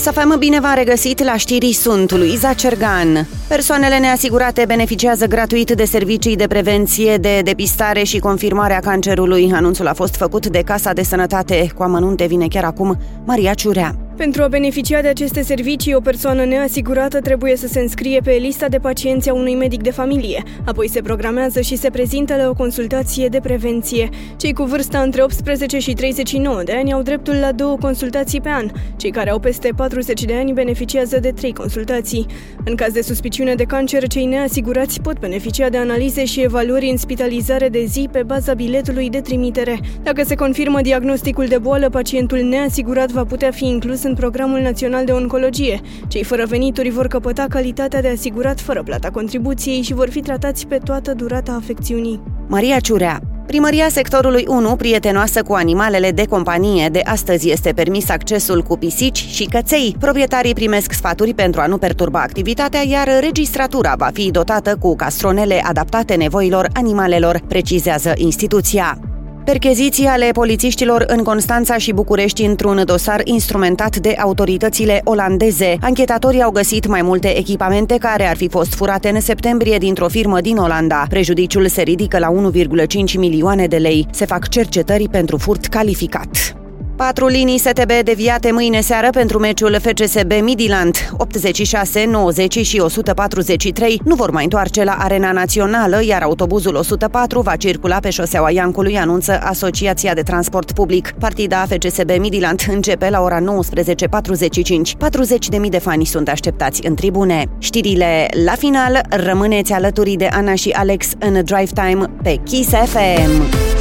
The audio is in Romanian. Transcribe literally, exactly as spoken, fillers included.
Kiss F M, bine v-am regăsit la știri, sunt Luiza Cergan. Persoanele neasigurate beneficiază gratuit de servicii de prevenție, de depistare și confirmare a cancerului. Anunțul a fost făcut de Casa de Sănătate. Cu amănunte vine chiar acum Maria Ciurea. Pentru a beneficia de aceste servicii, o persoană neasigurată trebuie să se înscrie pe lista de pacienți a unui medic de familie. Apoi se programează și se prezintă la o consultație de prevenție. Cei cu vârsta între optsprezece și treizeci și nouă de ani au dreptul la două consultații pe an. Cei care au peste patruzeci de ani beneficiază de trei consultații. În caz de suspiciune de cancer, cei neasigurați pot beneficia de analize și evaluări în spitalizare de zi pe baza biletului de trimitere. Dacă se confirmă diagnosticul de boală, pacientul neasigurat va putea fi inclus în Programul Național de Oncologie. Cei fără venituri vor căpăta calitatea de asigurat fără plata contribuției și vor fi tratați pe toată durata afecțiunii. Maria Ciurea. Primăria sectorului unu, prietenoasă cu animalele de companie, de astăzi este permis accesul cu pisici și căței. Proprietarii primesc sfaturi pentru a nu perturba activitatea, iar registratura va fi dotată cu castronele adaptate nevoilor animalelor, precizează instituția. Percheziții ale polițiștilor în Constanța și București într-un dosar instrumentat de autoritățile olandeze. Anchetatorii au găsit mai multe echipamente care ar fi fost furate în septembrie dintr-o firmă din Olanda. Prejudiciul se ridică la unu virgulă cinci milioane de lei. Se fac cercetări pentru furt calificat. Patru linii S T B deviate mâine seară pentru meciul F C S B Midland. optzeci și șase, nouăzeci și o sută patruzeci și trei nu vor mai întoarce la Arena Națională, iar autobuzul o sută patru va circula pe șoseaua Iancului, anunță Asociația de Transport Public. Partida F C S B Midland începe la ora nouăsprezece patruzeci și cinci. patruzeci de mii de fani sunt așteptați în tribune. Știrile la final, rămâneți alături de Ana și Alex în Drive Time pe Kiss F M.